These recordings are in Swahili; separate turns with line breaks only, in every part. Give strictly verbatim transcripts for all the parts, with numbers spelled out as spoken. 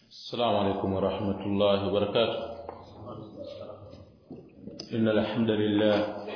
السلام عليكم ورحمة الله وبركاته. إن الحمد لله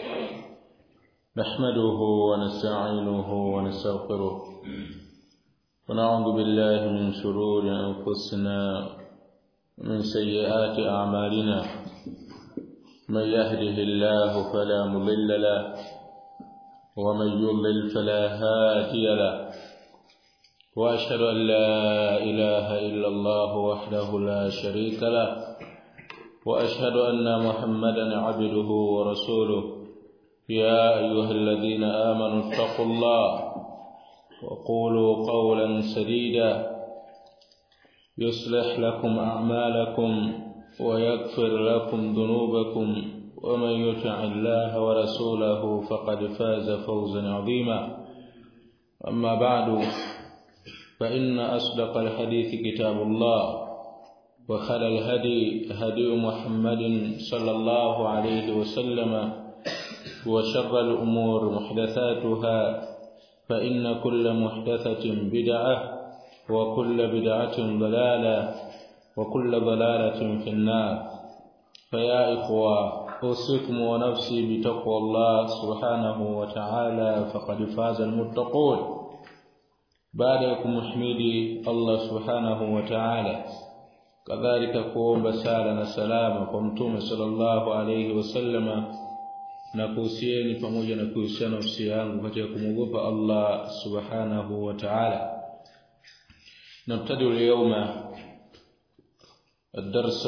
نحمده ونستعينه ونستغفره ونعوذ بالله من شرور أنفسنا ومن سيئات أعمالنا. من يهده الله فلا مضل له ومن يضلل فلا هادي له. وأشهد أن لا إله إلا الله وحده لا شريك له وأشهد أن محمدا عبده ورسوله. يا أيها الذين آمنوا اتقوا الله وقولوا قولا سديدا يصلح لكم أعمالكم ويغفر لكم ذنوبكم ومن يطع الله ورسوله فقد فاز فوزا عظيما. أما بعد، فإن أصدق الحديث كتاب الله وخير الهدي هدي محمد صلى الله عليه وسلم وشر الأمور محدثاتها فإن كل محدثة بدعة وكل بدعة ضلالة وكل ضلالة في النار. فيا إخوة، أوصيكم ونفسي بتقوى الله سبحانه وتعالى فقد فاز المتقون. baada ya kumhimidi Allah subhanahu wa ta'ala, kadhalika kuomba sala na salama kwa mtume sallallahu alayhi wasallama, na kuhusieni pamoja na kuhusiana nafsi yangu katika kumwogopa Allah subhanahu wa ta'ala. نبتدئ اليوم الدرس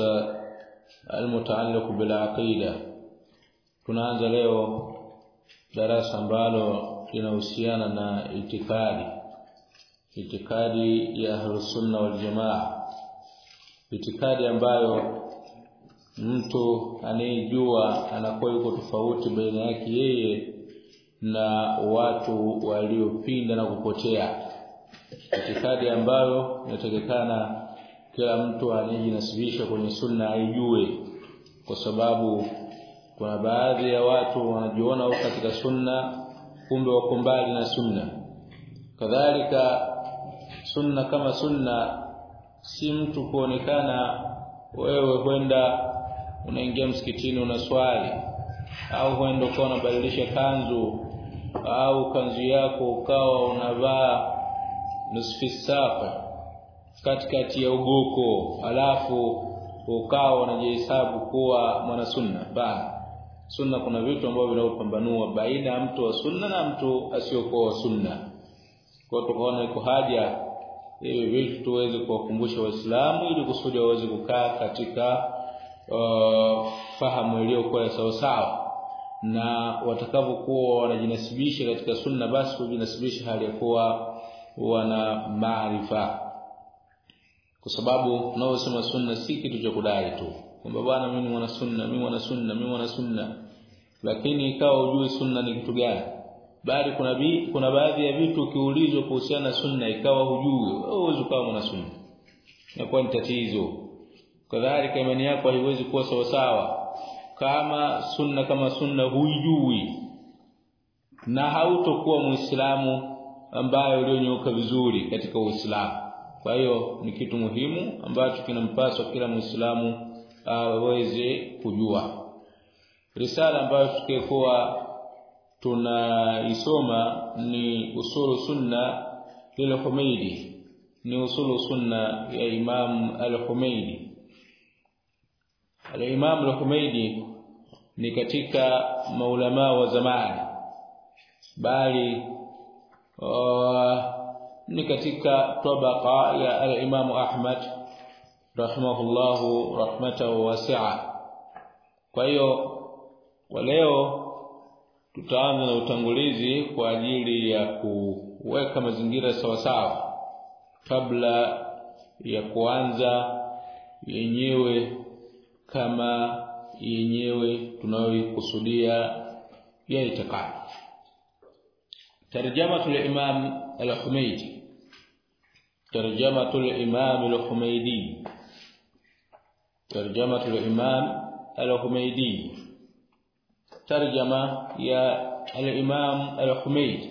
المتعلق بالعقيدة. tunaanza leo darasa ambalo linahusiana na itikadi itikadi ya Ahlus Sunna wal Jamaa, itikadi ambayo mtu anayejua anakuwa yuko tofauti baina yake yeye na watu waliopinda na kupotea, itikadi ambayo inatakikana kila mtu anayejinasibisha kwenye sunna aijue, kwa sababu kuna baadhi ya watu wanajiona wako katika sunna kumbe wako mbali na sunna. Kadhalika sunna kama sunna si mtu kuonekana wewe kwenda unaingia msikitini unaswali, au kwenda ukawa unabadilisha kanzu, au kanzu yako ukawa unavaa nusu safa katikati ya ugoko alafu ukawa unajihesabu kuwa mwana sunna. Bali sunna kuna vitu ambavyo vinapambanua baina ya mtu wa sunna na mtu asiyokuwa wa sunna. Kwa tukaona iko haja hivi vitu tuweze kuwakumbusha Waislamu ili kusudi waweze kukaa katika uh, fahamu iliyokuwa sawa sawa, na watakapokuwa wanajinasibisha katika sunna basi kujinasibisha hali ya kuwa wana maarifa, kwa sababu tunaosema sunna si kitu cha kudai tu kwamba bwana mimi ni mwana sunna, mimi mwana sunna, mimi mwana sunna, lakini ikawa ujue sunna ni kitu gani. Bali kuna bi, kuna baadhi ya vitu ukiulizwa kuhusiana na sunna ikawa hujui, wewe uweze kuwa mwana sunna, inakuwa ni tatizo. Kadhalika imani yako haiwezi kuwa sawa sawa kama sunna kama sunna huijui, na hautokuwa muislamu ambaye ulionyoka vizuri katika Uislamu. Kwa hiyo ni kitu muhimu ambacho kinampaswa kila muislamu aweze kujua. Risala ambayo tukikuwa tunaisoma ni usulu sunna al-Humaidi, ni usulu sunna ya Imam al-Humaidi. Al-Imam al-Humaidi ni katika maulama wa zamani, bali uh, ni katika tabaka ya al-Imam Ahmad rahimahullahu rahmatan wasi'a. Kwa hiyo kwa leo tutaanza na utangulizi kwa ajili ya kuweka mazingira sawa sawa kabla ya kuanza yenyewe kama yenyewe tunayokusudia ya itikadi. Tarjamatul Imam al-Humaidi. Tarjamatul Imam al-Humaidi. Tarjamatul Imam al-Humaidi. ترجمة يا الإمام الحميدي.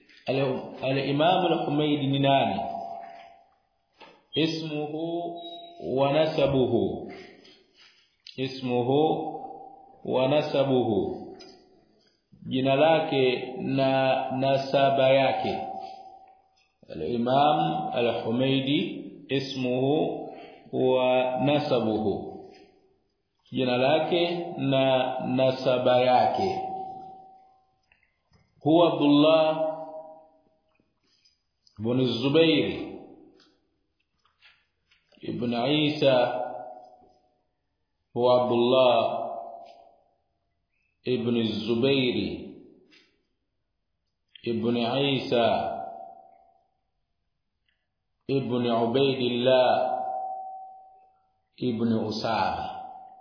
الإمام الحميدي ni nani؟ اسمه wa nasabuhu ismuhu wa nasabuhu jina lake na nasaba yake al-Imam al-Humaydi ismuhu wa nasabuhu jina lake na nasaba yake huwa Abdullah ibn Zubair ibn Isa huwa Abdullah ibn Zubair ibn Isa ibn Ubaydillah ibn Usama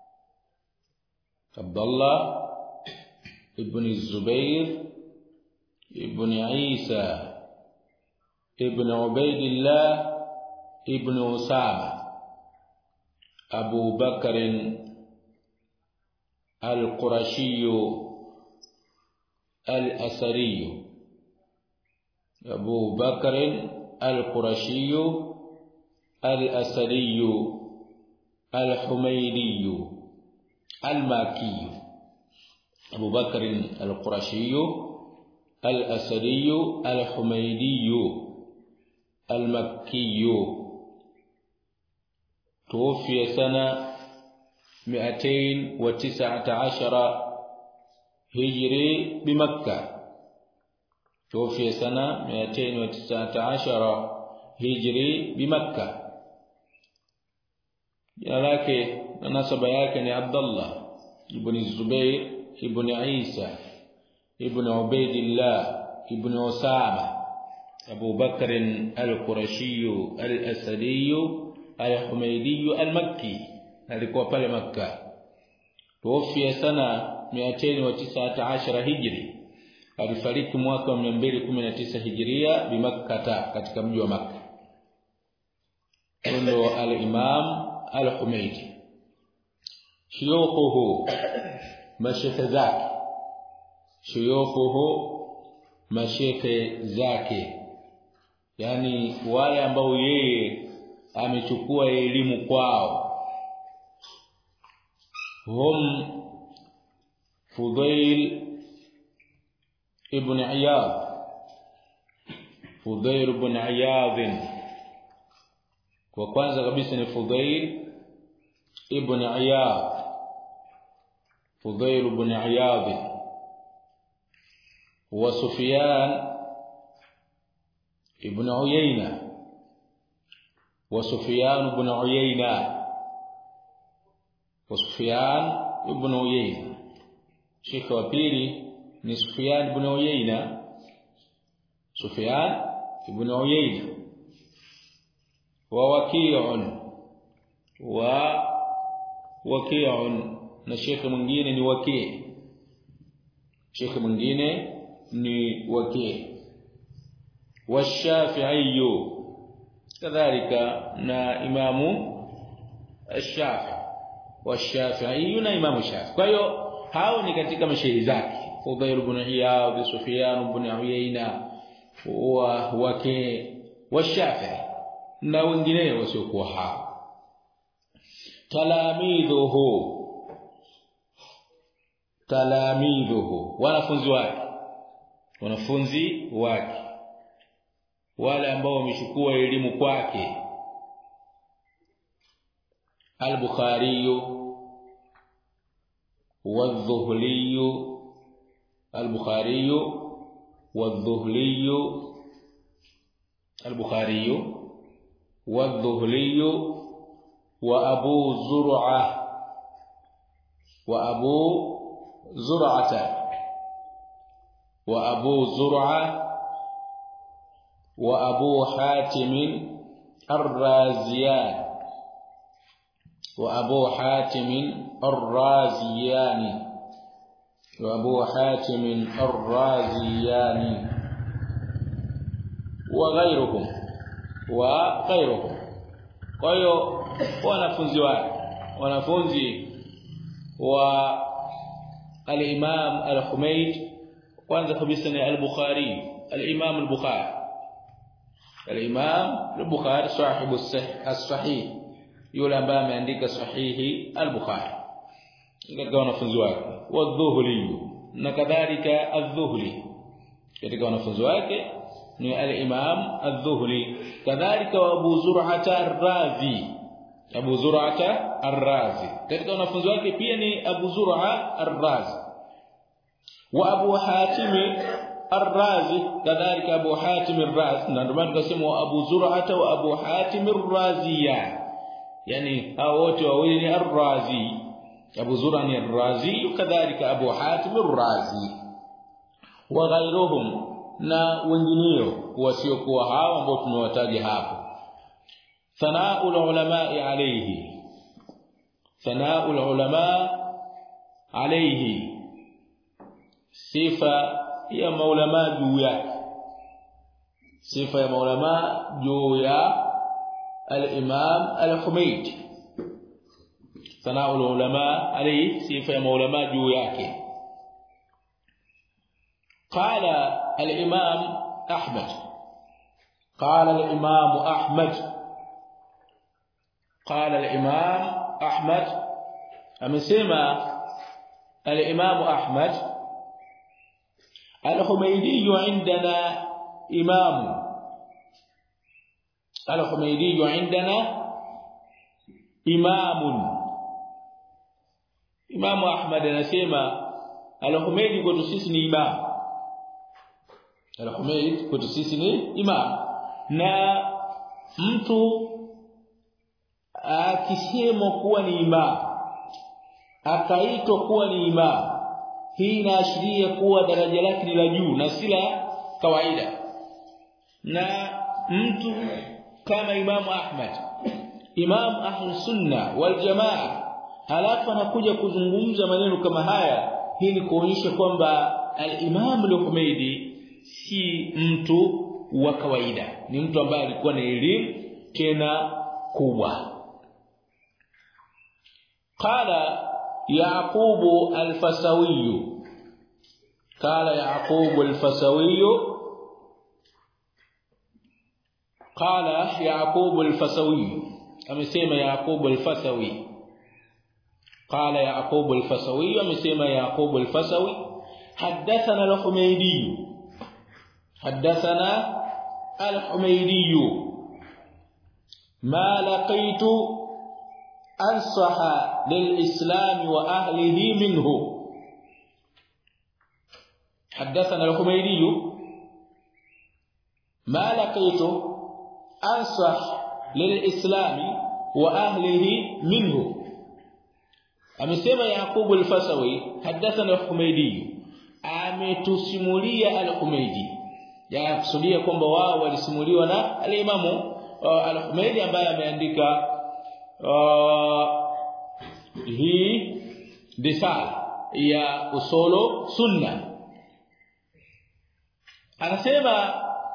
Abdullah ibn Zubair ibn Isa ibn Ubaydillah ibn Usama Abu Bakr al-Qurashi al-Asari Abu Bakr al-Qurashi al-Asari al-Humaydi al-Makki Abu Bakr al-Qurashi al-Asari al-Humaydi al-Makki توفي سنة مئتين وتسعة عشر هجري بمكة توفي سنة مئتين وتسعة عشر هجري بمكة يلاك نسب yake عبد الله ابن الزبير ابن عيسى ابن عبيد الله ابن أسامة أبو بكر القرشي الأسدي al-Humaydi al-Makki alikuwa pale Makkah tuofia sana mia tisa ashara hijri alifariki mwaka wa mia mbili kumi na tisa hijiria bi Makkah katika mji wa Makkah ndo al-Imam al-Humaydi shuyukhuhu mashayikh zake shuyukhuhu mashayikh zake yani wale ambao yeye amechukua elimu kwao hum Fudail ibn Iyad Fudail ibn Iyad kwa kwanza kabisa ni Fudail ibn Iyad Fudail ibn Iyad wa Sufyan ibn Uyayna وسفيان بن عيينة وسفيان بن عيينة شيخ وبيري ni Sufyan ibn Uyayna Sufyan ibn Uyayna wa Waqi'un wa Waqi'un na sheikh mwingine ni Waqi' sheikh mwingine ni Waqi' wa Shafi'i kadhalika na imamu Ash-Shafi'i wa Shafi'i na imamu Shafi'i kwa hiyo hao ni katika mashairi zake Fudail ibn Iyad Sufyan ibn Uyayna wa wake wa Shafi'i na wengineo wasiokuwa hao talamidhuhu talamidhuhu wanafunzi wake wanafunzi wake wale ambao wamechukua elimu kwake al-Bukhari wa-Dhuhli al-Bukhari wa-Dhuhli al-Bukhari wa-Dhuhli wa Abu Zur'ah wa Abu Zur'ah wa Abu Zur'ah وأبو حاتم الرازيان وأبو حاتم الرازيان وأبو حاتم الرازيان وغيرهم وغيرهم kwa hiyo wanafunzi wake wanafunzi wa al-Imam al-Humaydi kwanza kabisa ni al-Bukhari al-Imam al-Bukhari الإمام البخاري صاحب الصحيح yule ambaye ameandika sahihi al-Bukhari katika wanafunzi wake, wadh-Dhuhli na kadhalika adh-Dhuhli katika wanafunzi wake ni al-Imam adh-Dhuhli, kadhalika wa Abu Zur'ata ar-Razi, Abu Zur'ata ar-Razi katika wanafunzi wake pia ni Abu Zur'a ar-Razi, wa Abu Hatim ar-Razi kadhalika Abu Hatim ar-Razi, na ndio maana tukasema Abu Zur'ata wa Abu Hatim ar-Raziya, yani hao wote wawili ni ar-Razi, Abu Zur'a ni ar-Razi kadhalika Abu Hatim ar-Razi wa ghairuhum, na wengineo wasiokuwa hao ambao tumewataja hapo. Thanaa'ul ulama alayhi, thanaa'ul ulama alayhi, sifa ya maulama juu yake, sifa ya maulama juu ya al-Imam al-Humaydi. Thanaa'ul ulama alayhi, sifa ya maulama juu yake. قال الإمام أحمد قال الإمام أحمد قال الإمام أحمد أمسما الإمام أحمد الحميدي عندنا إمام، الحميدي عندنا إمام. إمام أحمد anasema الحميدي kwetu sisi ni imam, al-Humayd kwetu sisi ni imam. Na mtu akisema kuwa ni imam, akaitwa kuwa ni imam, hii inaashiria kuwa daraja lake ni la juu na si la kawaida. Na mtu kama Imam Ahmad, Imam Ahlus Sunna wal Jamaa, halafu anakuja kuzungumza maneno kama haya, hii ni kuonyesha kwamba al-Imam al-Humaydi si mtu wa kawaida, ni mtu ambaye alikuwa na elimu tena kubwa. Qala Yaqub al-Fasawi, qala Yaqub al-Fasawi, qala Yaqub al-Fasawi, amesema Yaqub al-Fasawi, qala Yaqub al-Fasawi, amesema Yaqub al-Fasawi, حدثنا الحميدي حدثنا الحميدي ما لقيت أنصح للإسلام وأهله منه. حدثنا الحميدي ما لقيت أنصح للإسلام وأهله منه. أمسيما يعقوب الفسوي حدثنا الحميدي، ametusimulia al-Humaydi, ya kusudia kwamba wao walisimuliwa na al-Imamu uh, al-Humaydi ambaye ameandika uh, hii risala ya usulu sunna. Anasema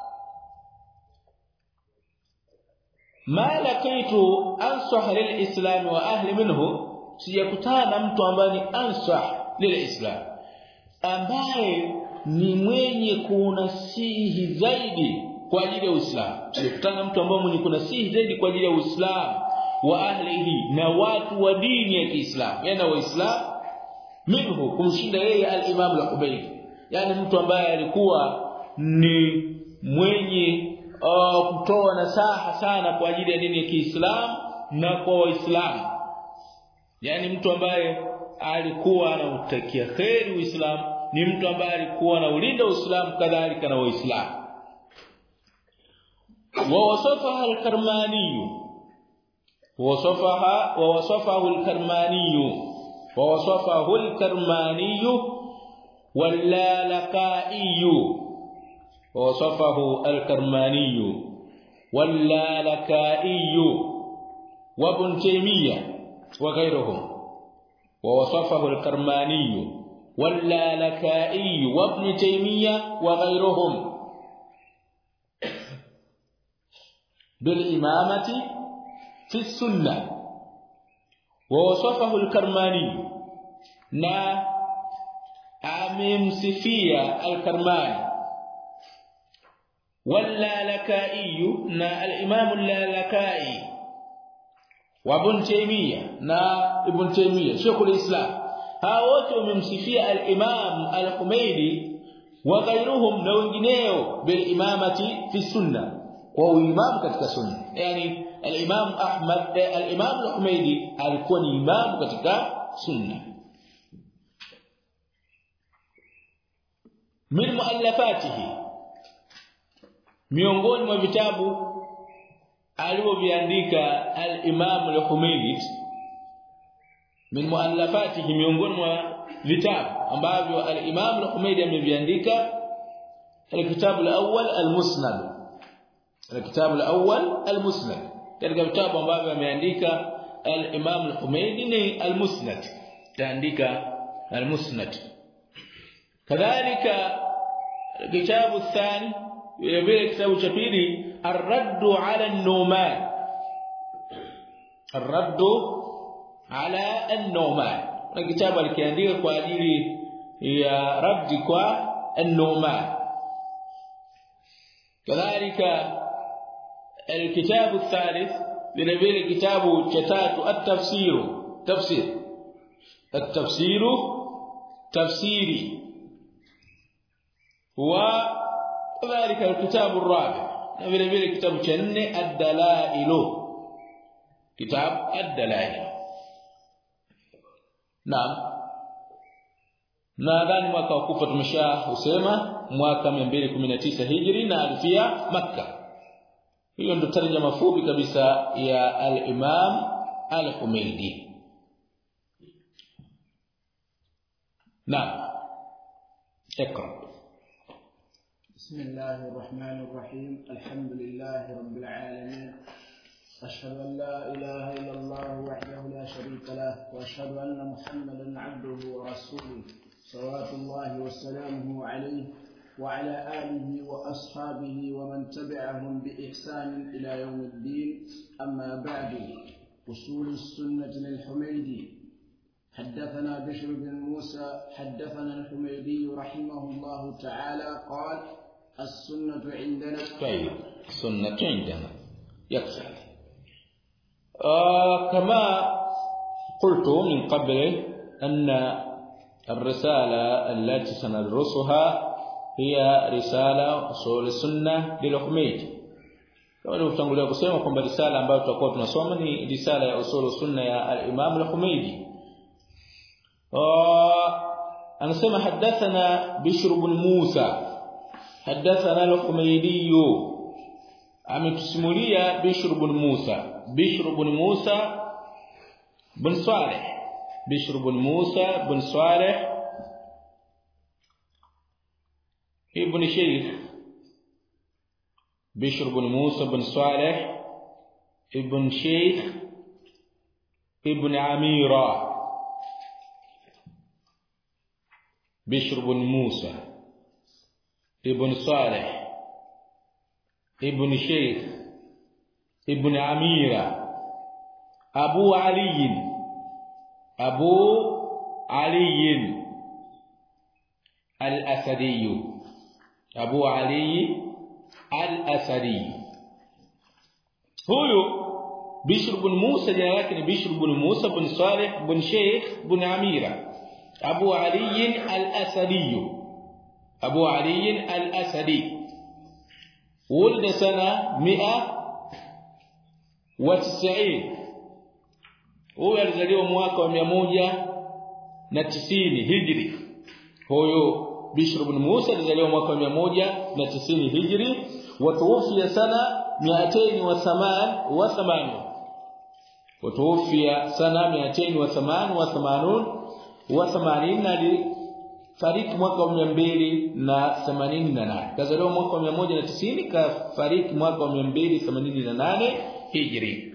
ma laqaitu ansah lil-islam wa ahli minhu, sijakutana mtu ambaye ni ansah lil-islam, ambaye ni mwenye kunasihi zaidi kwa ajili ya Uislamu. Sijakutana mtu ambaye mwenye kunasihi zaidi kwa ajili ya Uislamu wa ahlihi, na watu wa dini ya Kiislamu, yani waislamu, minhu, kumshinda yeye al-Imam al-Humaydi. Yani mtu ambaye alikuwa ni mwenye uh, kutoa nasaha sana kwa ajili ya dini ya Kiislamu na kwa Waislamu, yani mtu ambaye alikuwa anautakia kheri Uislamu, ni mtu ambaye alikuwa anaulinda Uislamu kadhalika na Waislamu. Wa wasafaha al-Karmani, wasafaha wa wasafahu al-Karmani, wa wasafahu al-Karmani wal-Lalaka'i, wa wasafahu al-Karmani wal-Lalaka'i wa Ibn Taymiyyah wa ghayruhum. ووصفه الكرماني واللالكائي وابن تيمية وغيرهم بالإمامة في السنة. ووصفه الكرماني نا amemsifia al-Karmani, wal-Lalaka'i na al-Imam al-Lalaka'i wa Ibn Taymiyyah na Ibn Taymiyyah Sheikh al-Islam, hao wote wamemsifia al-Imam al-Humaydi wa ghayruhum na wengineo bil imamati fi sunna, kwa uimam katika sunna. Yani al-Imam Ahmad al-Imam al-Humaydi alikuwa ni imam katika sunna. Min muallafatihi, miongoni mwa vitabu alivyoviandika al-Imam al-Humaydi, min muallafatihi, miongoni mwa vitabu ambavyo al-Imam al-Humaydi ameviandika, al-kitabu al-awwal al-Musnad, al-kitabu al-awwal al-Musnad. Katika vitabu ambavyo ameandika al-Imam al-Humaydi ni al-Musnad, kaandika al-Musnad. kadhalika kitabu الثاني vile kitabu cha pili ar-radd 'ala an-Numan, ar-radd 'ala an-Numan, na kitabu alikiandika kwa ajili ya raddi kwa an-Numan. kadhalika الكتاب الثالث vile vile kitabu cha tatu at-tafsir, tafsir at-tafsir tafsiri, wa kadhalika الكتاب الرابع na vile vile kitabu cha nne ad-dalail, kitab ad-dalail. Naam, nadhani mwaka wa kufa tumesha usema mwaka mia mbili kumi na tisa hijri na alifia Makkah. Hiyo ndio tarjuma fupi kabisa ya al-Imam al-Humaydi. Naam, اقرأ.
بسم الله الرحمن الرحيم. الحمد لله رب العالمين، أشهد أن لا إله إلا الله وحده لا شريك له، وأشهد أن محمدا عبده ورسوله صلوات الله وسلامه عليه وعلى آله وأصحابه ومن تبعهم بإحسان إلى يوم الدين. أما بعد، أصول السنة للحميدي. حدثنا بشر بن موسى حدثنا الحميدي رحمه الله تعالى قال: السنة عندنا.
طيب، السنة عندنا يكفي. آه كما قلت من قبل أن الرسالة التي سندرسها هي رسالة أصول السنة للحميدي. kama nilivyotangulia kusema kwamba risala ambayo tutakuwa tunasoma ni risala ya usul sunna ya al-Imam al-Humaydi. anasema hadathana Bishr ibn Musa hadathana al-Humaydi, ametusimulia Bishr ibn Musa, Bishr ibn Musa bin Salih, Bishr ibn Musa bin Salih ibn Shaykh, بشر بن موسى بن صالح ابن شيخ ابن عميرة، بشر بن موسى ابن صالح ابن شيخ ابن عميرة، أبو علي أبو علي الأسدي، أبو علي al-Asadi. Huyo Bishr ibn Musa jina lake ni Bishr ibn Musa ibn Salih ibn Sheikh ibn Amira, Abu Ali al-Asadi, Abu Ali al-Asadi. ولد سنة مئة وتسعين، huyo alizaliwa mwaka wa mia moja na tisini hijri. Huyo Bishr ibn Musa alizaliwa mwaka wa mia moja na tisini hijri, وتوفي سنة مئتين وثمانين، وتوفي سنة مئتين وثمانين وثمانين، alifariki mwaka wa mia mbili na themanini na nane. Kazaliwa mwaka wa mia moja na tisini, kafariki mwaka wa mia mbili themanini na nane hijri.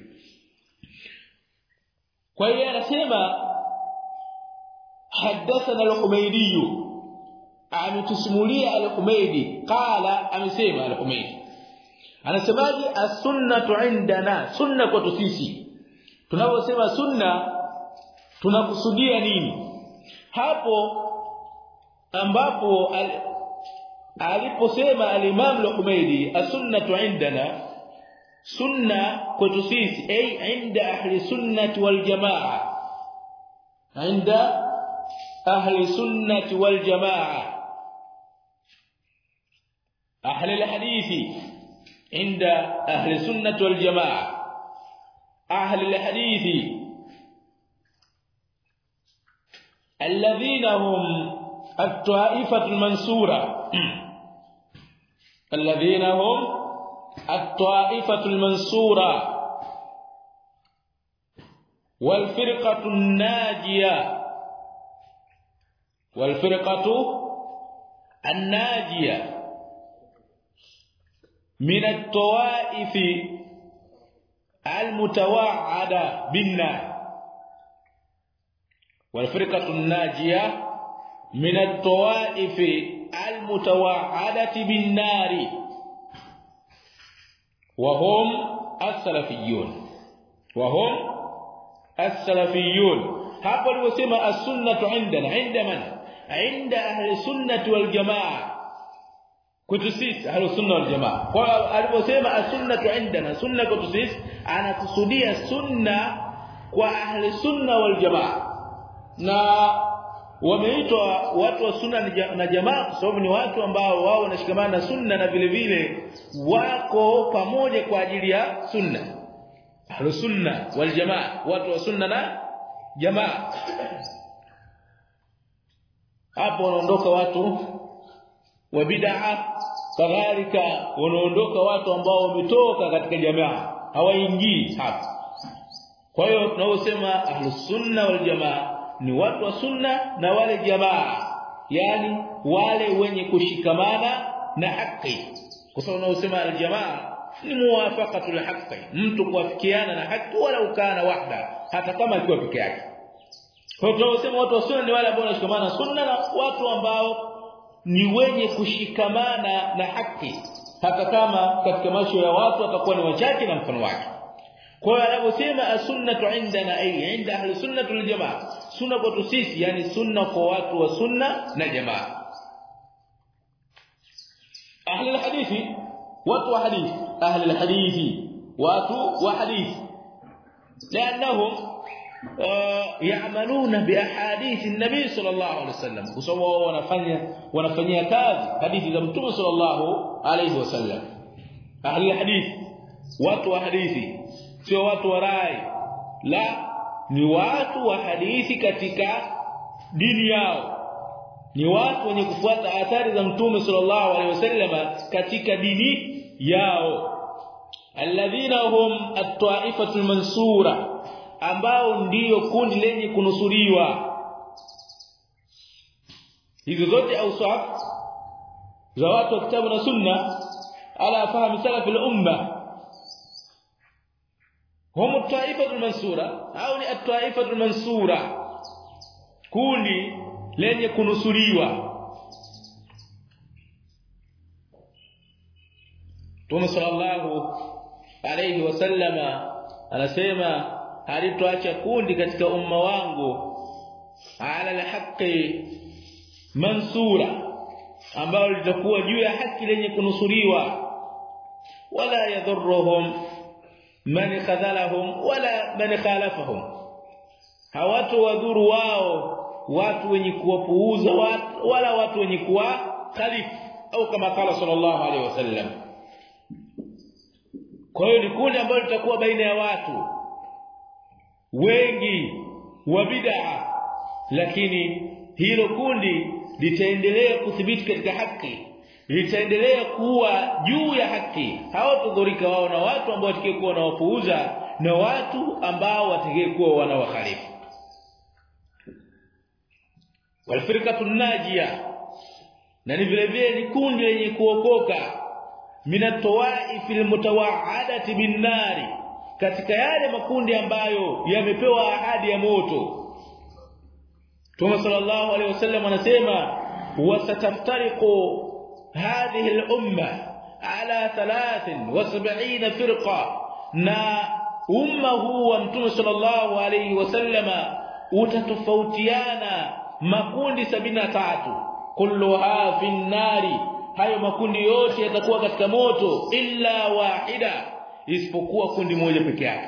Kwa hiyo anasema hadathana al-Humaydi, ametusimulia al-Humaydi, qala, amesema al-Humaydi. Anasemaje? as-sunnatu indana, sunna kwa sisi. Tunaposema sunna tunakusudia nini? Hapo ambapo aliposema al-Imam al-Humaydi as-sunnatu indana, sunna kwetu sisi ay inda ahli sunnati wal jamaa inda ahli sunnati wal jamaa ahli alhadithi inda ahli sunnati wal jamaa ahli alhadithi الذين هم الطائفة المنصورة الذين هم الطائفة المنصورة والفرقة الناجية والفرقة الناجية من الطوائف المتوعدة بالنار والفرقة الناجية من الطوائف المتوعدة بالنار وهم السلفيون وهم السلفيون hapo aliposema as-sunnah indana inda man inda ahli sunnah wal jamaa kwetu sisi ahli sunnah wal jamaa kwa aliposema as-sunnah indana sunna kwetu sisi anakusudia sunna kwa ahli sunnah wal jamaa na wameitwa watu wa sunna na jamaa kwa sababu ni watu ambao wao wanashikamana na sunna na vile vile wako pamoja kwa ajili ya sunna ahlus sunna wal jamaa watu wa sunna na jamaa hapo wanaondoka watu wa bid'a kadhalika wanaondoka watu ambao wametoka katika jamaa hawaingii hapa kwa hiyo tunaosema ahlus sunna wal jamaa ni watu wa sunna na wale jamaa yani wale wenye kushikamana na haki kwa sababu unaosema aljamaa ni muwafaqatul haqqi mtu kuafikiana na haki wala ukana wahda hata kama akiwa peke yake kwa hiyo tunasema watu wa sunna ni wale ambao wanashikamana na sunna na watu ambao ni wenye kushikamana na haki hata kama katika macho ya watu atakuwa ni wachache na mfano wake kwa hiyo anaposema as-sunnah indana ay inda ahli sunnah wal jamaa sunna kwa sisi yani sunna kwa watu wa sunna na jamaa ahli alhadithi watu wa hadithi ahli alhadithi watu wa hadithi لانهم يعملون باحاديث النبي صلى الله عليه وسلم وسوا wanafanya wanafanyia kazi hadithi za mtume sallallahu alayhi wasallam ahli alhadithi watu wa hadithi sio watu wa rai la ni watu wa hadithi katika dini yao ni watu wenye kufuata athari za mtume sallallahu alaihi wasallam katika dini yao alladhina hum at-ta'ifatul mansura ambao ndio kundi lenye kunusuriwa hizo zote ausaf za watu wa kitabu na sunna ala fahamu salaf al-umma هم الطائفة المنصورة أو ni الطائفة المنصورة kundi lenye kunusuriwa Mtume sallallahu alayhi wasallama anasema halitoacha kundi katika umma wangu ala alhaqi mansura ambao litakuwa juu ya haki lenye kunusuriwa wala yadhurruhum man khadhalahum wala man khalafahum hawatu wadhuru wao watu wenye kuwapuuza watu wala watu wenye kuwa khalifu au kama kala sallallahu alaihi wasallam kwa hiyo ni kundi ambalo litakuwa baina ya watu wengi wa bid'a lakini hilo kundi litaendelea kuthibiti katika haki litaendelea kuwa juu ya haki hawatodhurika wao na watu ambao watakayekuwa na wapuuza na watu ambao watakayekuwa wanawakhalifu walfirqatu najia na ni vile vile ni kundi lenye kuokoka minatowaifil mutawaadati binnari katika yale makundi ambayo yamepewa ahadi ya moto Mtume sallallahu alaihi wasallam anasema wasataftariqu hadhihi al-umma ala thalathin wa sab'ina firqa na umma huu wa Mtume sallallahu alaihi wasallama utatofautiana makundi sabini na tatu kulluha fin nari hayo makundi yote yatakuwa katika moto illa wahida isipokuwa kundi moja peke yake.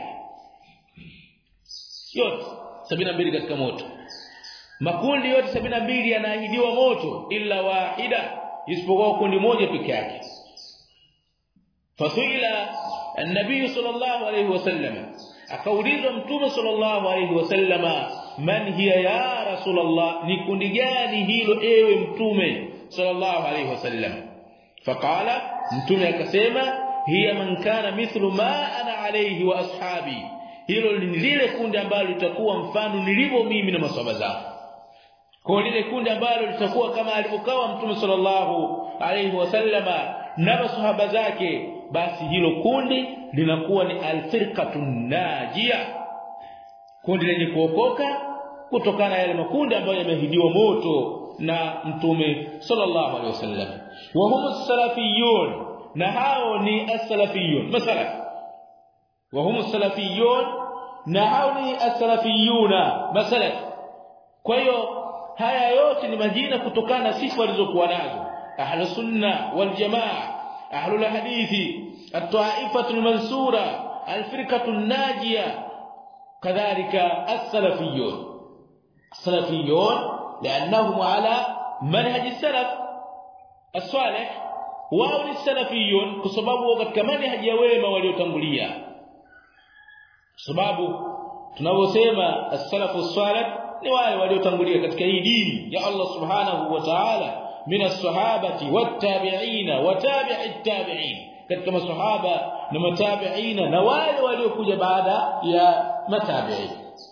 Yote sabini na mbili katika moto. Makundi yote sabini na mbili yanaahidiwa moto illa wahida, isipokuwa kundi moja peke yake. Fasuila an-nabii sallallahu alayhi wasallam, akaulizwa mtume sallallahu alayhi wasallam, man hiya ya rasulullah, ni kundi gani hilo ewe mtume sallallahu alayhi wasallam? Faqala, mtume akasema, hiya man kana mithlu ma ana alayhi wa ashabi, hilo ni lile kundi ambalo litakuwa mfano nilivyo mimi na maswahaba zangu. Kwa lile kundi ambalo litakuwa kama alivyokuwa mtume sallallahu alayhi wasallama na maswahaba zake, basi hilo kundi linakuwa ni al-firqatun najia, kundi lenye kuokoka kutokana na yale makundi ambayo yameahidiwa moto na mtume sallallahu alayhi wasallam. Wa hum as-salafiyun, na hao ni as-salafiyun masalaf. Wa hum as-salafiyun, na hao ni as-salafiyuna masalaf. Kwa hiyo haya yote ni majina kutokana na sifa walizokuwa nazo ahlus sunna wal jamaa, ahlul hadithi, at-ta'ifatu al-mansura, al-firqatu an-najia, kadhalika as-salafiyun. as-salafiyun li'annahum ala manhaj as-salaf as-salih, wa as-salafiyun kwa sababu katika manhaji ya wema waliotangulia. Sababu tunaposema as-salafu as-salih ni wale waliotangulia katika hii dini ya Allah subhanahu wa ta'ala, min as-sahabati wat-tabi'ina wa tabi'it tabi'in, katika masahaba na matabi'ina na wale waliokuja baada ya matabi'in.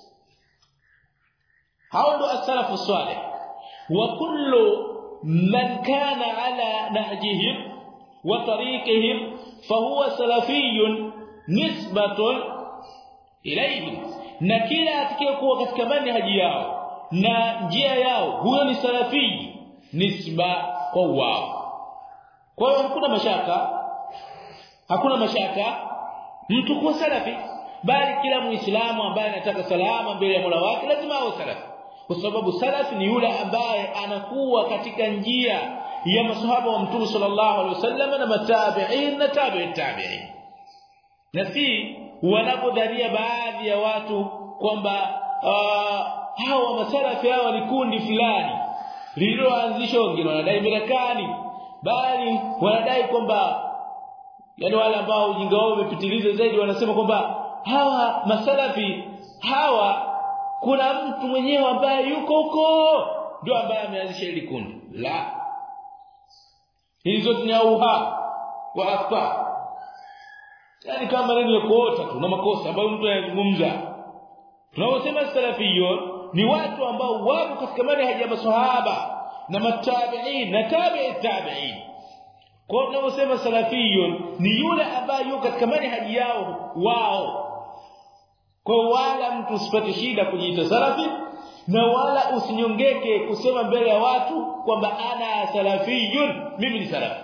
hao ndo as-salafu as-salih. Wa kullu man kana ala nahjihim wa tariqihim fahuwa salafiyyun nisbatun ilayhim, na kila atakayekuwa katika manhaji yao na njia yao, huyo ni salafi, nisba kwa wao. Kwa hiyo hakuna mashaka, hakuna mashaka mtu kuwa salafi, bali kila muislamu ambaye anataka salama mbele ya Mola wake lazima awe salafi, kwa sababu salafi ni yule ambaye anakuwa katika njia ya masahaba wa Mtume sallallahu alaihi wasallam na matabi'in na tabi'it tabi'in. Na si wanapodhania baadhi ya watu kwamba uh, hawa masalafi hawa ni kundi fulani lililoanzishwa, wengine wanadai mirakani, bali wanadai kwamba, yani wale ambao ujinga wao umepitiliza zaidi, wanasema kwamba hawa masalafi hawa kuna mtu mwenyewe ambaye yuko huko ndio ambaye ameanzisha hili kundi. La, hizo ni auha wa akhta, yani kama maneno ya kuota tu na makosa ambayo mtu anazungumza. Tunaposema salafiyun ni watu ambao wapo katika manhaji ya maswahaba na matabi'in na tabi'it tabi'in. Kwa tunaposema salafiyun ni yule ambaye yuko katika manhaji yao wao. Kwa wala mtu usipate shida kujiita salafi, na wala usinyongeke kusema mbele ya watu kwamba ana salafiyun, mimi ni salafi.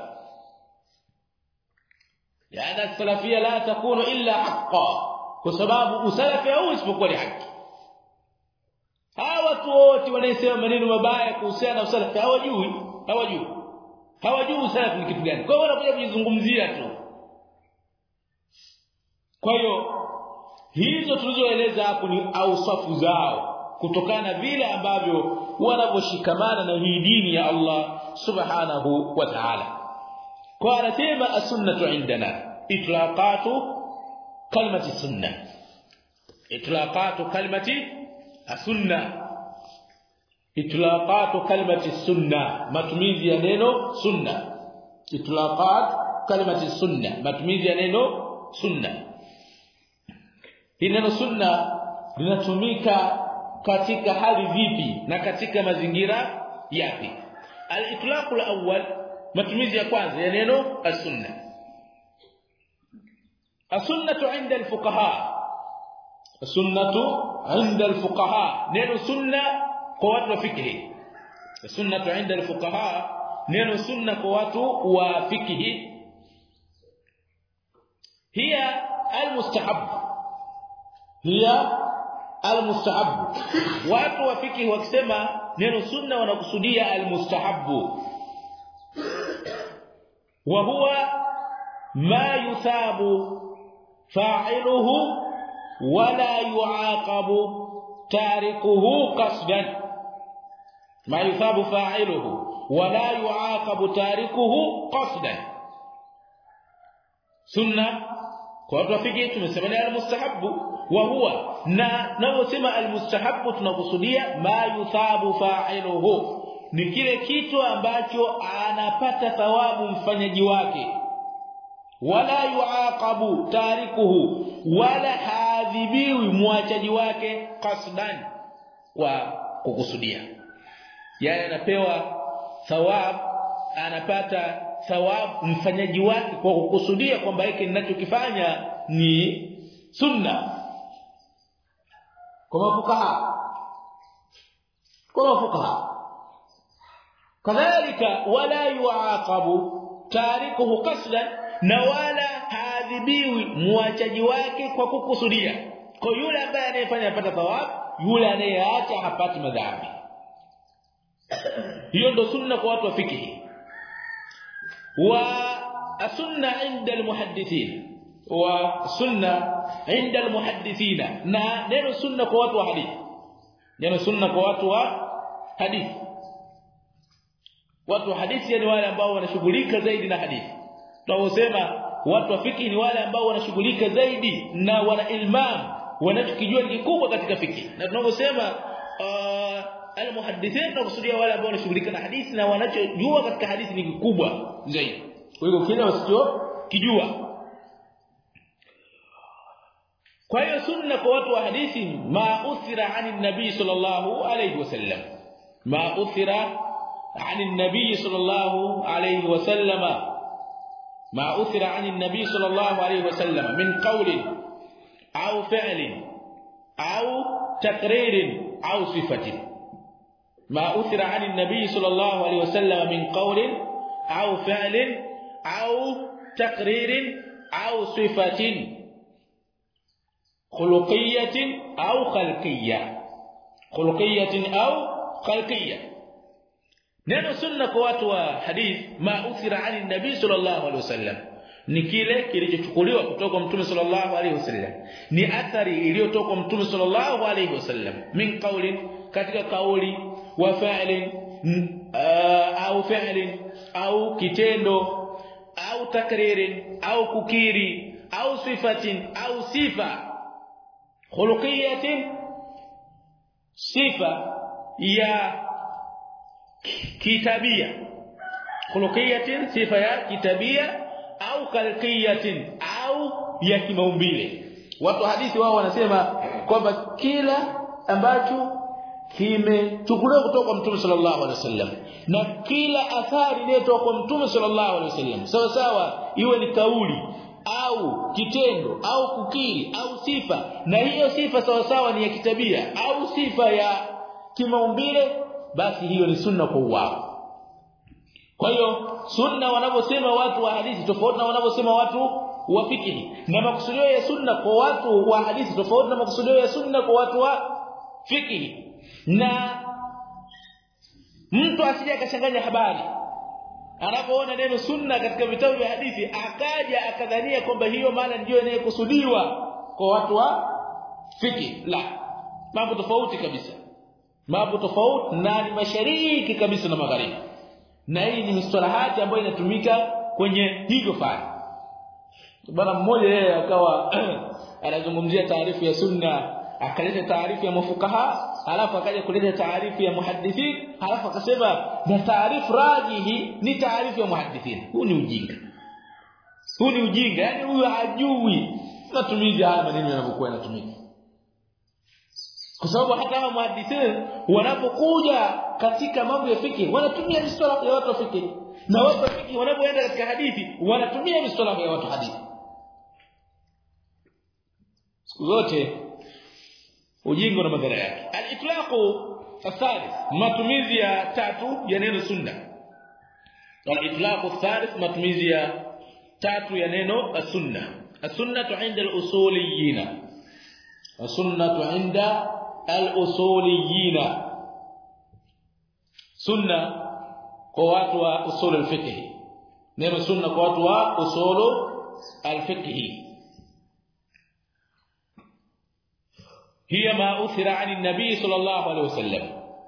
Yani salafia la takunu illa haqqan, kwa sababu usalafi au isipokuwa ni haki. Hawa watu wote wanasema maneno mabaya kuhusiana na usalafi hawajui, hawajui. Hawajui usalafi ni kitu gani. Kwa hiyo wanakuja kujizungumzia tu. Kwa hiyo hizo tulizoeleza hapo ni ausafu zao, kutokana na vile ambavyo wanavyoshikamana na hii dini ya Allah subhanahu wa ta'ala. Kwa anasema as-sunnatu indana itlaqatu kalimati sunnah, itlaqatu kalimati as-sunnah, itlaqatu kalimati sunnah, matumizi ya neno sunna. Itlaqat kalimati sunnah, matumizi ya neno sunna. Hili neno sunna linatumika katika hali vipi na katika mazingira yapi? Al-itlaq al-awwal, matumizi ya kwanza ya neno as-sunna. As-sunnatu 'inda al-fuqaha, as-sunnatu 'inda al-fuqaha, neno sunna kwa watu wa fiqh. As-sunnatu 'inda al-fuqaha, neno sunna kwa watu wa fiqh. Hiya al-mustahab, hiya al-mustahab. Watu wa fiqh wakisema neno sunna wanakusudia al-mustahab, wa huwa ma yuthabu fa'iluhu wala yu'aqabu tarikuhu qasdan ma yuthabu fa'iluhu wala yu'aqabu tarikuhu qasdan. Sunna kwa watu wafiki tumesema ni almustahabbu wa huwa na naosema almustahabbu tunakusudia ma yuthabu fa'iluhu ni kile kitu ambacho anapata thawabu mfanyaji wake, wala yuaqabu tarikuhu wala hadhibiwi muachaji wake qasdan wa kukusudia, yani anapewa thawab, anapata thawab mfanyaji wake kwa kukusudia kwamba hiki ninachokifanya ni sunna. Kwa mafukaha kwa mafukaha kadhalika wala yuaqabu tarikuhu qasdan na wala hadhibiwi muachaji wake kwa kukusudia. Kwa yule ambaye anayefanya apata thawab, yule anayeacha hapati madhambi. Hiyo ndio sunna kwa watu wa fiqh. Wa sunna inda almuhaddithin wa sunna inda almuhaddithina, na neno sunna kwa watu wa hadithi, neno sunna kwa watu wa hadithi. Watu wa hadithi ni wale ambao wanashughulika zaidi na hadithi. Tunaposema watu wa fiqh ni wale ambao wanashughulika zaidi na wana ilmam, wanachokijua ni kikubwa katika fiqh. Na tunaposema uh, almuhaddithin tunakusudia wale ambao wanashughulika na hadithi na wanachojua katika hadithi ni kikubwa zaidi. Kwa hiyo kile wasicho kijua. Kwa hiyo sunna kwa watu wa hadithi ma uthira anin nabii sallallahu alayhi wasallam, ma uthira anin nabii sallallahu alayhi wasallam ما أثر عن النبي صلى الله عليه وسلم من قول أو فعل أو تقرير أو صفة. ما أثر عن النبي صلى الله عليه وسلم من قول أو فعل أو تقرير أو صفة خلقية أو خلقية خلقية أو خلقية. Neno sunna kwa watu wa hadith ma uthira ani nabii sallallahu alaihi wasallam ni kile kilichochukuliwa kutoka kwa mtume sallallahu alaihi wasallam, ni athari iliyotoka kwa mtume sallallahu alaihi wasallam min qawlin, katika kauli, wa fa'lin au fi'lin au kitendo au takririn au kukiri au sifatin au sifa khuluqiyatin, sifa ya kitabia, khuluqiyatin sifa ya kitabia au khalqiyatin au ya kimaumbile. Watu hadithi wao wanasema kwamba kila ambacho kimechukuliwa kutoka kwa mtume sallallahu alaihi wasallam na kila athari inayotoka kwa mtume sallallahu alaihi wasallam, sawa sawa iwe ni kauli au kitendo au kukiri au sifa, na hiyo sifa sawa sawa ni ya kitabia au sifa ya kimaumbile, basi hiyo ni sunna kwa wao. Kwa hiyo sunna wanaposema watu wa hadithi tofauti na wanaposema watu wa fiqh, na makusudio ya sunna kwa watu wa hadithi tofauti na makusudio ya sunna kwa watu wa fiqh. Na mtu asije akachanganya habari anapoona neno sunna katika vitabu vya hadithi akaja akadhania kwamba hiyo maana ndio inayokusudiwa kwa watu wa fiqh. La, mambo tofauti kabisa, mambo tofauti, na ni mashariki kabisa na magharibi, na hii ni mistalahati ambayo inatumika kwenye hivyo fani. Bwana mmoja yeye akawa anazungumzia taarifu ya sunna, akaleta taarifu ya mafukaha, alafu akaja kuleta taarifu ya muhaddithin, alafu akasema na taarifu rajihi ni taarifu ya muhaddithin. Huu ni ujinga, huu ni ujinga. Yani huyu hajui matumizi haya maneno yanapokuwa yanatumika, kwa sababu hata kama muhaddithin wanapokuja katika mambo ya fiqh wanatumia mistalah ya watu wa fiqh, na watu wa fiqh wanapoenda katika hadithi wanatumia mistalah ya watu hadithi. Siku zote ujinga na madhara yake. Al-itlaqu athalith, matumizi ya tatu ya neno sunna. Al-itlaqu athalith, matumizi ya tatu ya neno as-sunna. As-sunnatu 'inda al-usuliyyin, as-sunnatu 'inda al-usuliyyin, sunna kwa watu wa usul al-fiqh. Neno sunna kwa watu wa usul al-fiqh. hiya ma uthira 'ani an-nabi sallallahu alayhi wasallam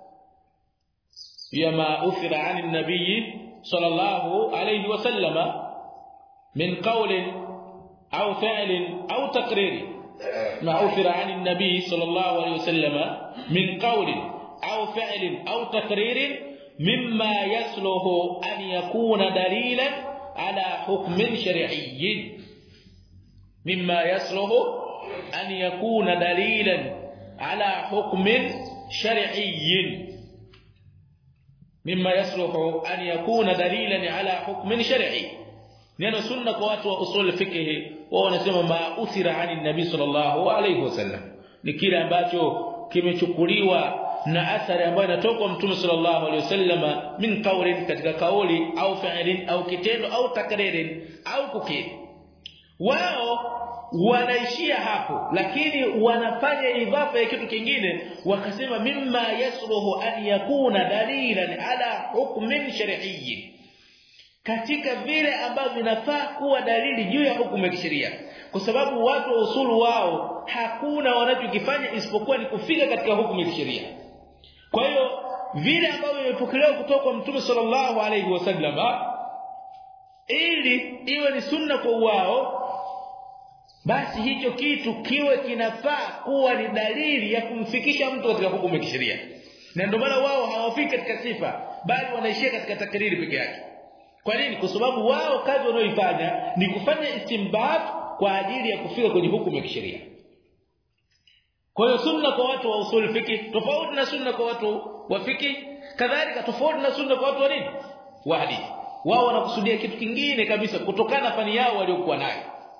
hiya ma uthira 'ani an-nabi sallallahu alayhi wasallam min qawlin aw fi'lin aw taqrir ما أثر عن النبي صلى الله عليه وسلم من قول أو فعل أو تقرير مما يصلح أن يكون دليلا على حكم شرعي مما يصلح أن يكون دليلا على حكم شرعي مما يصلح أن يكون دليلا على حكم شرعي neno sunna kwa watu wa usul fiqh wao wanasema ma uthira ani nabii sallallahu alayhi wasallam ni kile ambacho kimechukuliwa na athari ambayo inatoka kwa mtume sallallahu alayhi wasallam min qawlin katika kauli au fi'lin au kitendo au takririn au kukiri wao wanaishia hapo lakini wanafanya idhafa ya kitu kingine wakasema mimma yasruhu an yakuna dalilan ala hukmin shar'iyyin katika vile ambavyo vinafaa kuwa dalili juu ya hukumu ya kisheria kwa sababu watu wa usulu wao hakuna wanachokifanya isipokuwa ni kufika katika hukumu ya kisheria kwa hiyo vile ambavyo vimepokelewa kutoka kwa mtume sallallahu alayhi wasallam ili iwe ni sunna kwa wao basi hicho kitu kiwe kinafaa kuwa ni dalili ya kumfikisha mtu katika hukumu ya kisheria na ndio maana wao hawafiki katika sifa bali wanaishia katika takriri peke yake kwa nini kwa sababu wao kazi wanaoifanya ni kufanya istinbat kwa ajili ya kufika kwenye hukumu ya kisheria kwa hiyo sunna kwa watu wa usul fiqh tofauti na sunna kwa watu wa fiqh kadhalika tofauti na sunna kwa watu wa nini wa hadithi wao wanakusudia kitu kingine kabisa kutokana na fani yao waliokuwa nayo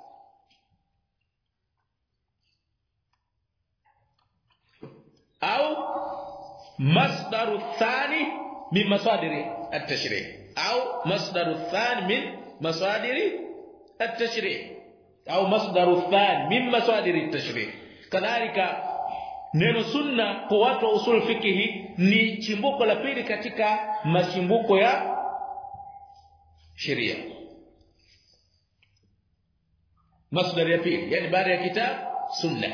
au masdaru thani min masadiri at-tashri' أو مصدر الثاني من مصادر التشريع أو مصدر الثاني من مصادر التشريع كذلك neno sunna kwa watu wa usul fikihi ni chimbuko la pili katika machimbuko ya sheria masdar ya pili yani baada ya kitab sunna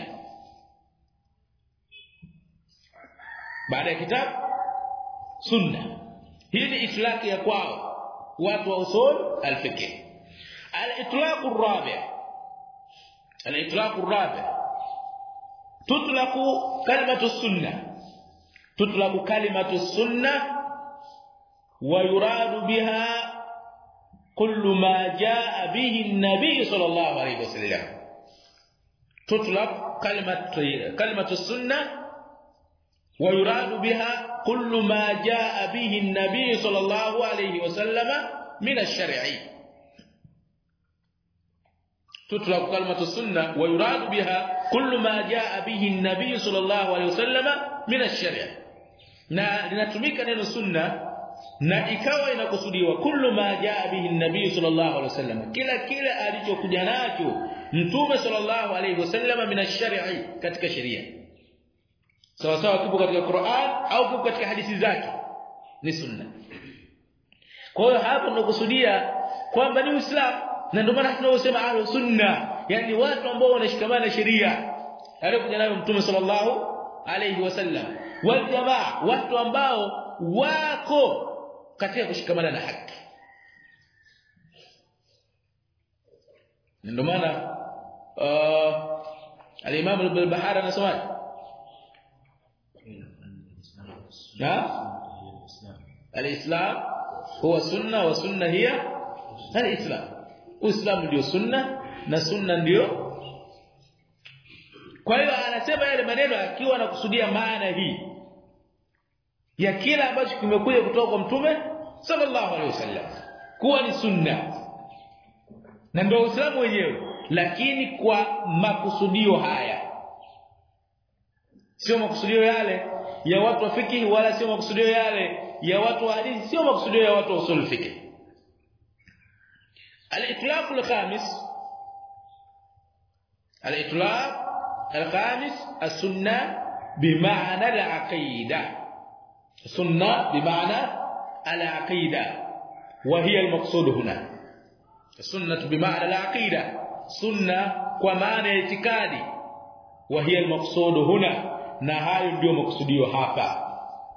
baada ya kitab sunna hii ni itlaq ya kwao watu wa usul al-fiqh al-itlaq ar-rabi' al-itlaq ar-rabi' tutlaqu kalimatu sunnah tutlaqu kalimatu sunnah wa yuradu biha kullu ma jaa bihi an-nabi sallallahu alayhi wasallam tutlaq kalimatu kalimatu sunnah wa yuradu biha كل ما جاء به النبي صلى الله عليه وسلم من الشرع تطلق كلمة السنة ويراد بها كل ما جاء به النبي صلى الله عليه وسلم من الشرع na linatumika neno sunna na ikawa inakusudiwa kullu ma jaa bihi an-nabii sallallahu alayhi wasallam kila kile alichokuja nacho mtume sallallahu alayhi wasallam min ash-shar'i katika sheria sawa sawa kipo katika Qur'an au kipo katika hadithi zake ni sunna kwa hiyo hapa tunakusudia kwamba ni Uislamu na ndio maana tunasema ahlu sunna yani watu ambao wanashikamana na sheria aliyokuja nayo mtume sallallahu alayhi wasallam wal jamaa watu ambao wako katika kushikamana na haki ndio maana uh, al-Imam al-Bahari anasema na al-Islam huwa sunna wa sunna hiya al-Islam Uislamu ndio sunna na sunna ndio kwa hiyo anasema yale maneno akiwa anakusudia maana hii ya kila ambacho kimekuja kutoka kwa mtume sallallahu alaihi wasallam kuwa ni sunna na ndio Uislamu wenyewe lakini kwa makusudio haya sio makusudio yale ya watu wa fiqh wala sio makusudio yale ya watu wa hadithi sio makusudio ya watu wa usul fiqh al-itlaq al-khamis al-itlaq al-khamis as-sunnah bima'na al-aqida sunnah bima'na al-aqida wa hiya al-maqsud huna as-sunnah bima'na al-aqida sunnah kwa maana ya itikadi wa hiya al-maqsud huna, na hayo ndio makusudio hapa.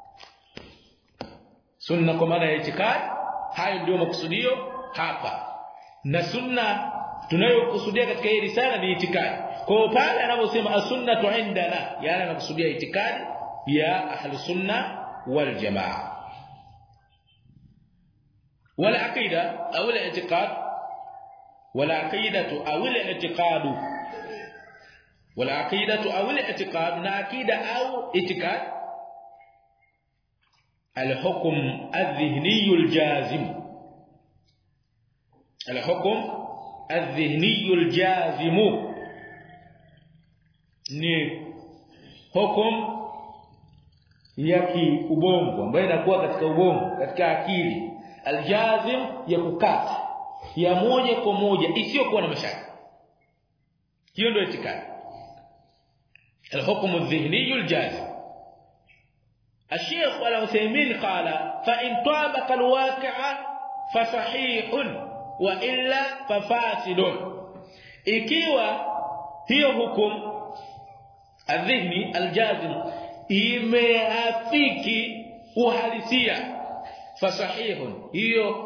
Sunna kwa maana ya itikadi, hayo ndio makusudio hapa. Na sunna tunayokusudia katika hii risala ni itikadi. Kwa hiyo pale anaposema as-sunnatu indana, yani anakusudia itikadi ya ahli sunna wal jamaa. Wala aqida au al-i'tiqad, wala aqidatu au al-i'tiqad, wala aqidatu au al-i'tiqad, na aqida au i'tiqad al-hukm adh-dhihni al-jazim, al-hukm adh-dhihni al-jazim ni hukum ya kiubongo ambayo inakuwa katika ubongo, katika akili, aljazim ya kukata, ya moja kwa moja isiyokuwa na mashaka. Hiyo ndio itikadi, alhukmu adh-dhihni aljazim. الشيخ العثيمين قال فإن طابق الواقع فصحيح وإلا ففاسد. ikiwa hiyo hukumu adh-dhihni aljazim imeafiki uhalisia, fasahihun, hiyo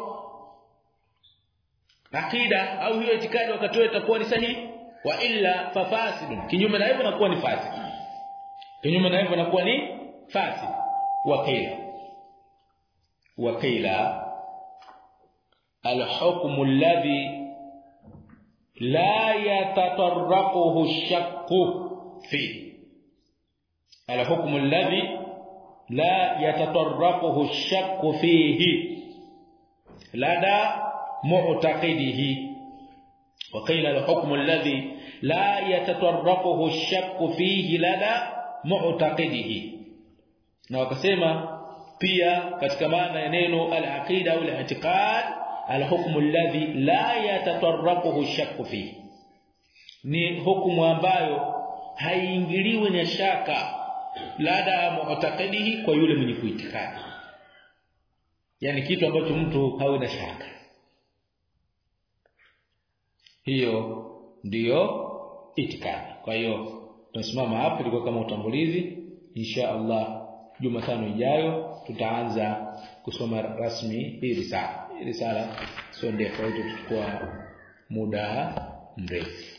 akida au hiyo itikadi wakati wote itakuwa ni sahihi, wa illa fafasidun, kinyume na hivyo inakuwa ni fasid, kinyume na hivyo inakuwa ni fasid. Wakila wakila al-hukmu alladhi la yatatarraquhu ash-shakku fihi, الحكم الذي لا يتطرقه الشك فيه لدى معتقده. وقيل الحكم الذي لا يتطرقه الشك فيه لدى معتقده. na wakasema pia katika maana ya neno al-aqida au al-i'tiqad, al-hukmu alladhi la yatatarraquhu ash-shakku fihi, ni hukumu ambayo haiingiliwi na shaka lada mu'taqidihi, kwa yule mwenye kuitikadi, yani kitu ambacho mtu hawe na shaka. Hiyo ndiyo itikadi. Kwa hiyo tunasimama hapa, ilikuwa kama utambulizi. Insha Allah Jumatano ijayo tutaanza kusoma rasmi hii risala. Hii risala sio ndefu, tutachukua muda mrefu.